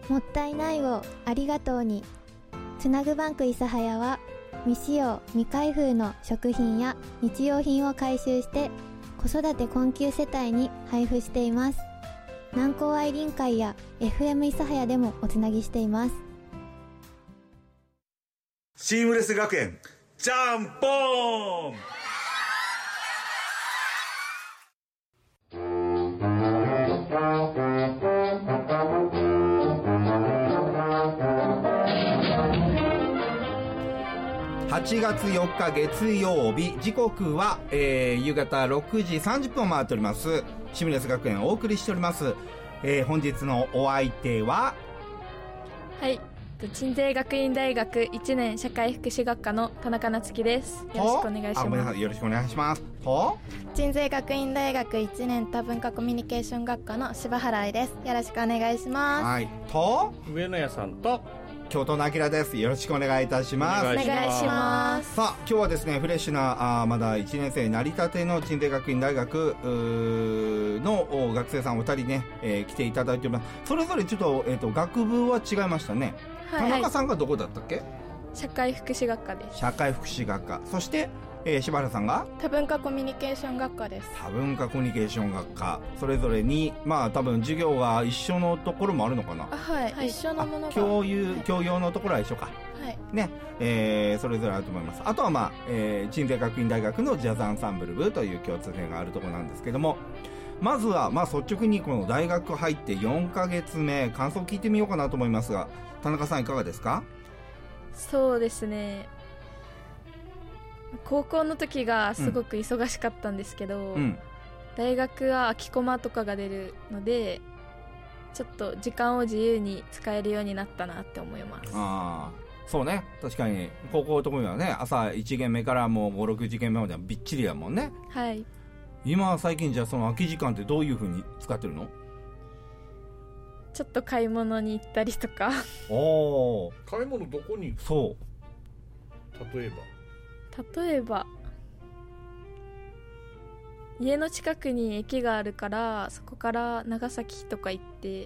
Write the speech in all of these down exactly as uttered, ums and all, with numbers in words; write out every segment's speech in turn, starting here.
もったいないをありがとうに。つなぐバンク諫早は未使用未開封の食品や日用品を回収して子育て困窮世帯に配布しています。南高愛林会や エフエム 諫早でもおつなぎしています。 シームレス学園ジャンポーン。 はちがつよっか月曜日、時刻は、えー、夕方ろくじさんじゅっぷんを回っております。シムレス学園をお送りしております。えー、本日のお相手は、 はい、鎮西学院大学いちねん社会福祉学科の田中夏樹です。よろしくお願いします。あ、ごめんなさい、 よろしくお願いします。と鎮西学院大学いちねん多文化コミュニケーション学科の柴原愛です。よろしくお願いします。 はい。と上野谷さんと京都のあきらです。よろしくお願いいたします。 お願いします。 さあ、今日はですね、フレッシュなあまだいちねん生成り立ての鎮西学院大学の学生さんお二人ね、えー、来ていただいております。それぞれちょっと、えーと、学部は違いましたね。はい、田中さんがどこだったっけ？ 社会福祉学科です。 社会福祉学科。そして、えー、柴原さんが多文化コミュニケーション学科です。 多文化コミュニケーション学科。それぞれに、まあ多分授業が一緒のところもあるのかな。 あ、はい、はい、一緒のものが共有、教養のところは一緒か。 はい。 ね、えー、それぞれあると思います。あとはまあ、えー、鎮西学院大学のジャズアンサンブル部という共通点があるところなんですけども、まずは、まあ率直にこの大学入ってよんかげつめ、感想を聞いてみようかなと思いますが、田中さんいかがですか？ そうですね。高校の時がすごく忙しかったんですけど、うん、大学は空きコマとかが出るので、ちょっと時間を自由に使えるようになったなって思います。 ああ、そうね。確かに、高校のところにはね、朝いち限目からもうご、ろくじ限目まではびっちりだもんね。 はい。 今最近じゃあその空き時間ってどういう風に使ってるの？ ちょっと買い物に行ったりとか。 おー。 買い物どこに行く？ そう。 例えば例えば家の近くに駅があるからそこから長崎とか行って。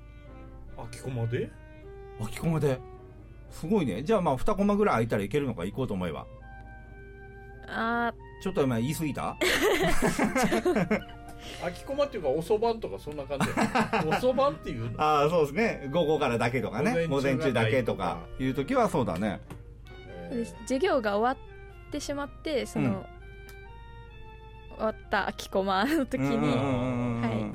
空きコマで？ 空きコマですごいね。じゃあまあにコマぐらい空いたらいけるのか、行こうと思えば。 あー、ちょっと今言い過ぎた？ 空きコマっていうかおそばんとかそんな感じおそばんっていうの？ ああ、そうですね。午後からだけとかね、午前中だけとかいう時はそうだね。 授業が終わってしまって、その、うん、終わった空きコマの時に、はい、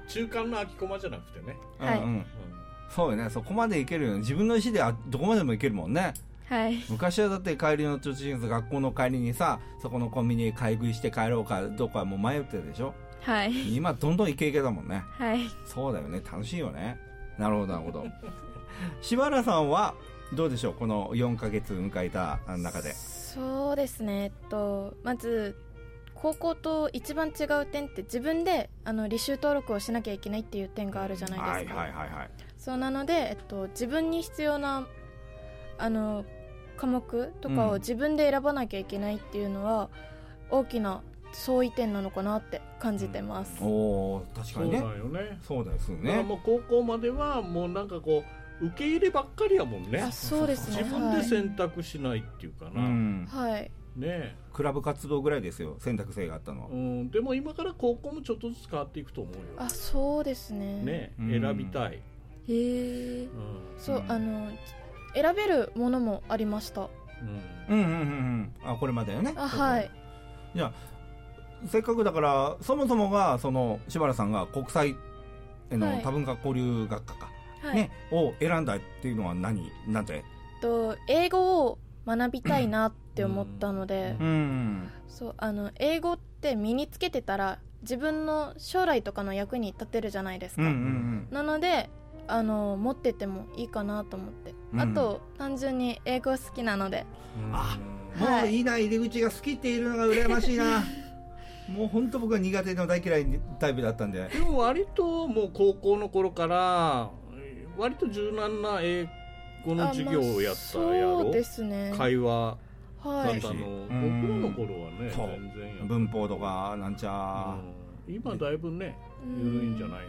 中間の空きコマじゃなくてね、 はい、 うんうん、そうよね。そこまで行けるよね。自分の意思でどこまでも行けるもんね。 はい、 昔はだって帰りの途中に学校の帰りにさ、そこのコンビニで買い食いして帰ろうかどうかもう迷ってるでしょ。 はい、 今どんどんイケイケだもんね。 はい、 そうだよね。楽しいよね。なるほどなるほど。柴原さんはどうでしょう、このよんかげつ迎えた中で。 そうですね、えっと、まず高校と一番違う点って自分であの履修登録をしなきゃいけないっていう点があるじゃないですか。 はいはいはいはい。 そうなので、えっと、自分に必要なあの科目とかを自分で選ばなきゃいけないっていうのは、うん、大きな相違点なのかなって感じてます、 うん、おー、確かにね。 そうだよね。 そうですね。 だからもう高校まではもうなんかこう受け入ればっかりやもんね。 あ、そうですね。 自分で選択しないっていうかな、 はい、うん、 はいね、 クラブ活動ぐらいですよ、選択肢があったのは、 うん、でも今から高校もちょっとずつ変わっていくと思うよ。 あ、そうですね。 ね、選びたい。 へえ、うん、そう、うん、あの選べるものもありました。うんうんうんうんうん。あ、これまでよね。 あ、はい。 じゃあせっかくだからそもそもがその柴原さんが国際の、はい、多文化交流学科か、はい、ね、を選んだっていうのは何なんて？ と英語を学びたいなって思ったので、 うんうん、 そうあの英語って身につけてたら自分の将来とかの役に立てるじゃないですか、 うんうんうん、 なのであの持っててもいいかなと思って、うん、あと単純に英語好きなので、 うん、あ、もういいな、入り口が好きっているのが羨ましいな。もう本当僕は苦手の大嫌いタイプだったんで。 でも割ともう高校の頃から割と柔軟な英語の授業をやったやろ。 そうですね。 会話はい、 だったの、僕らの頃はね、全然や文法とかなんちゃ、 うん、今だいぶね緩いんじゃないの。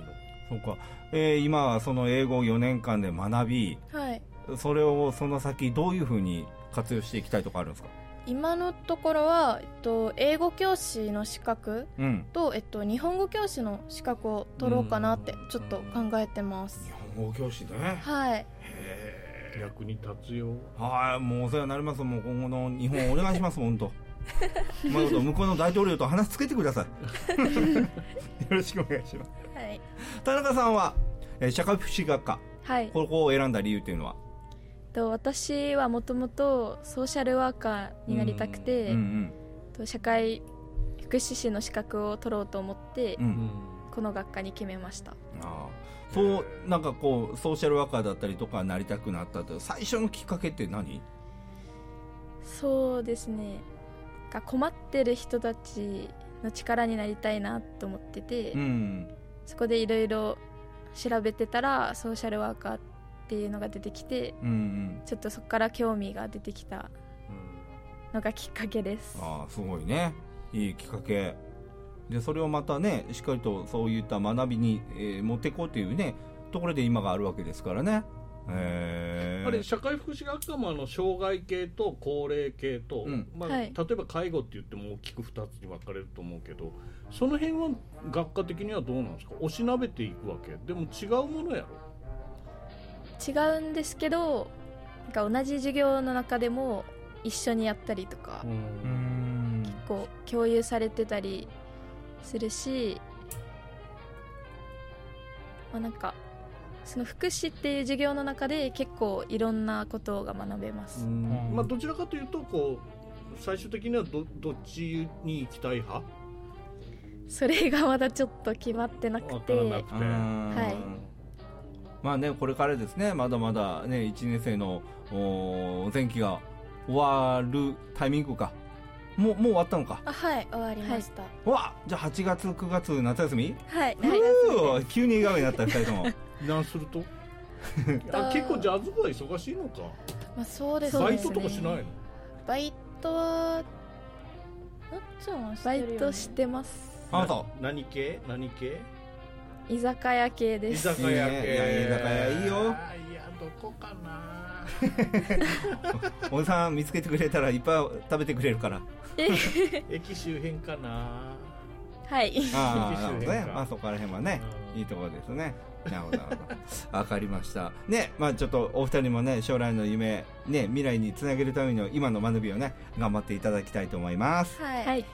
そうか、えー、今はその英語をよねんかんで学び、 はい、 それをその先どういうふうに活用していきたいとかあるんですか？ 今のところは、えっと、英語教師の資格と、うんえっと、日本語教師の資格を取ろうかなってちょっと考えてます。 日本語教師ね。 はい。 へ役に立つよ。 はい、もうお世話になります。もう今後の日本お願いします本当。まあ、向こうの大統領と話つけてください。よろしくお願いします。 はい。 田中さんは、えー、社会福祉学科、 はい、 ここを選んだ理由っていうのは？ と私はもともとソーシャルワーカーになりたくて、うんうん、と社会福祉士の資格を取ろうと思って、うん、この学科に決めました。 あそうなんかこうソーシャルワーカーだったりとかなりたくなったと最初のきっかけって何？ そうですね、困ってる人たちの力になりたいなと思ってて、うん、そこでいろいろ調べてたらソーシャルワーカーっていうのが出てきて、うんうん、ちょっとそこから興味が出てきたのがきっかけです。 ああすごいね、いいきっかけで、それをまたねしっかりとそういった学びに、えー、持っていこうというねところで今があるわけですからね。 えー、あれ社会福祉学科もあの障害系と高齢系と、うんまあはい、例えば介護って言っても大きくふたつに分かれると思うけど、その辺は学科的にはどうなんですか？おしなべていくわけでも違うものやろ？ 違うんですけど、なんか同じ授業の中でも一緒にやったりとか、うん結構共有されてたりするし、まあ、なんかその福祉っていう授業の中で結構いろんなことが学べます。 うんまあ、どちらかというとこう最終的には ど, どっちに行きたい派？ それがまだちょっと決まってなくて、 分からなくて、 はい、 まあねこれからですね、まだまだねいちねん生の前期が終わるタイミングか、もうもう終わったのか？ あはい終わりました。 はい、わじゃあはちがつくがつ夏休み？ はい夏休み急に笑顔になったふたりともなんするとあ結構ジャズ部は忙しいのか？ まあそうですね。 バイトとかしないの？ バイトはなっちゃんはしてるよね。 バイトしてます。 あなた何系？何系？ 居酒屋系です。 居酒屋系。いや居酒屋いいよ。いやどこかなおじさん見つけてくれたらいっぱい食べてくれるから駅周辺かな。 はいああなるほどね、まあ、そこら辺はねいいところですね。なるほどわかりましたね。まあちょっとお二人もね将来の夢ね未来につなげるための今の学びをね頑張っていただきたいと思います。 はい、はい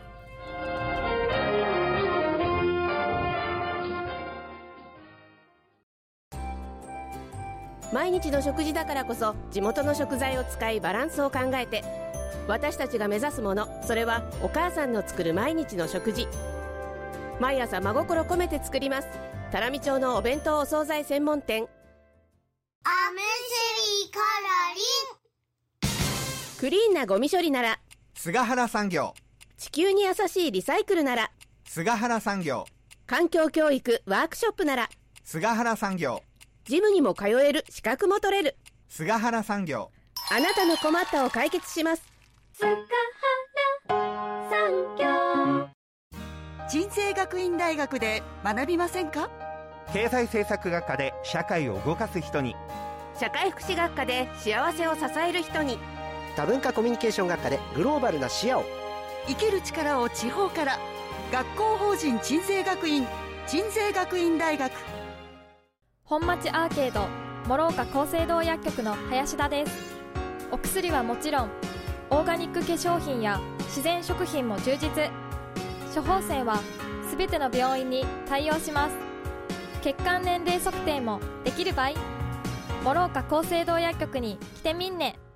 毎日の食事だからこそ地元の食材を使いバランスを考えて、私たちが目指すもの、それはお母さんの作る毎日の食事。毎朝真心込めて作ります。多良見町のお弁当お惣菜専門店。 アムスリカラリン。 クリーンなゴミ処理なら菅原産業。 地球に優しいリサイクルなら菅原産業。 環境教育ワークショップなら菅原産業。 ジムにも通える、資格も取れる菅原産業。 あなたの困ったを解決します。 菅原産業。 鎮西学院大学で学びませんか？ 経済政策学科で社会を動かす人に、 社会福祉学科で幸せを支える人に、 多文化コミュニケーション学科でグローバルな視野を。 生きる力を地方から。学校法人鎮西学院、鎮西学院大学。 本町アーケード諸岡厚生堂薬局の林田です。お薬はもちろんオーガニック化粧品や自然食品も充実。処方箋はすべての病院に対応します。血管年齢測定もできる場合、諸岡厚生堂薬局に来てみんね。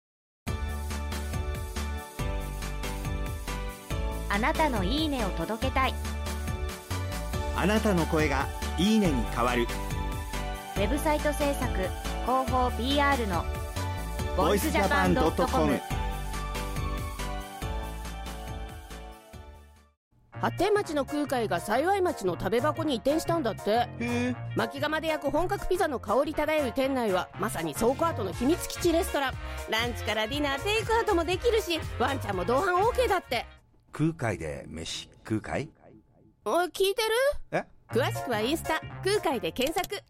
あなたのいいねを届けたい。 あなたの声がいいねに変わる。 ウェブサイト制作広報 ピーアール のボイスジャパンドットコム。 発展町の空海が幸町の食べ箱に移転したんだって。へえ。薪窯で焼く本格ピザの香り漂う店内はまさに倉庫跡の秘密基地レストラン。ランチからディナーテイクアウトもできるし、ワンちゃんも同伴 OK だって。 空海で飯空海？ おい聞いてる？ え詳しくはインスタ空海で検索。